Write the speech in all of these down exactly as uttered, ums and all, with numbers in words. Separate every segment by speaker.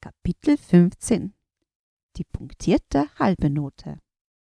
Speaker 1: Kapitel fünfzehn. Die punktierte halbe Note.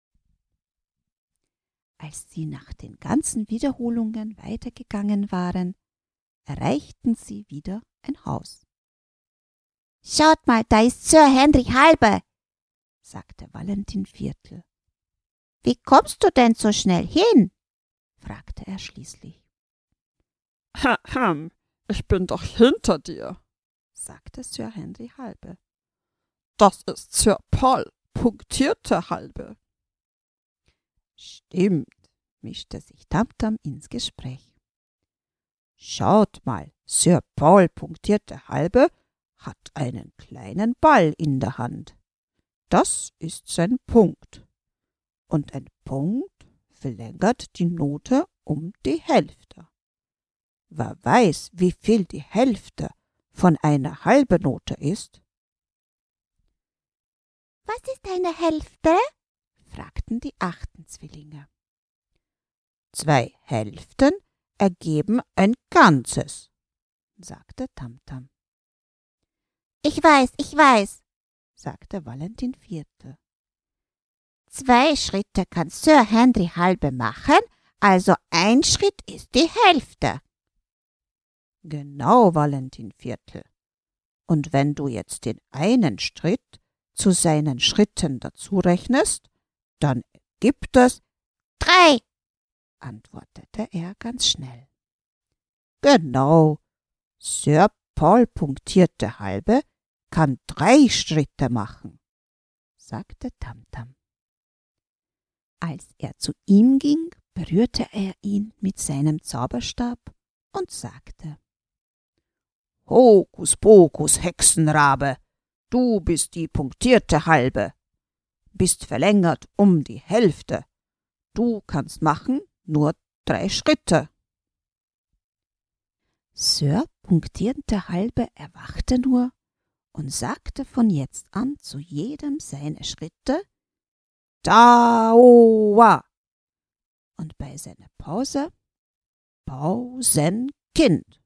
Speaker 1: Als sie nach den ganzen Wiederholungen weitergegangen waren, erreichten sie wieder ein Haus. »Schaut mal, da ist Sir Henry Halbe«, sagte Valentin Viertel. »Wie kommst du denn so schnell hin?« fragte er schließlich.
Speaker 2: »Ahem, ich bin doch hinter dir«, sagte Sir Henry Halbe. »Das ist Sir Paul, punktierte Halbe.«
Speaker 1: »Stimmt«, mischte sich Tamtam ins Gespräch. »Schaut mal, Sir Paul, punktierte Halbe, hat einen kleinen Ball in der Hand. Das ist sein Punkt. Und ein Punkt verlängert die Note um die Hälfte. Wer weiß, wie viel die Hälfte von einer halben Note ist?«
Speaker 3: »Was ist eine Hälfte?«
Speaker 1: fragten die achten Zwillinge. »Zwei Hälften ergeben ein Ganzes«, sagte Tamtam.
Speaker 3: »Ich weiß, ich weiß«,
Speaker 1: sagte Valentin Viertel.
Speaker 3: »Zwei Schritte kann Sir Henry Halbe machen, also ein Schritt ist die Hälfte.«
Speaker 1: »Genau, Valentin Viertel. Und wenn du jetzt den einen Schritt zu seinen Schritten dazu rechnest, dann ergibt es
Speaker 3: »Drei«,
Speaker 1: antwortete er ganz schnell. »Genau, Sir Paul punktierte Halbe kann drei Schritte machen«, sagte Tamtam. Als er zu ihm ging, berührte er ihn mit seinem Zauberstab und sagte: »Hokus pokus, Hexenrabe, du bist die punktierte Halbe, bist verlängert um die Hälfte. Du kannst machen nur drei Schritte.« Sir punktierte Halbe erwachte nur und sagte von jetzt an zu jedem seiner Schritte »Daoa« und bei seiner Pause »Pausenkind«.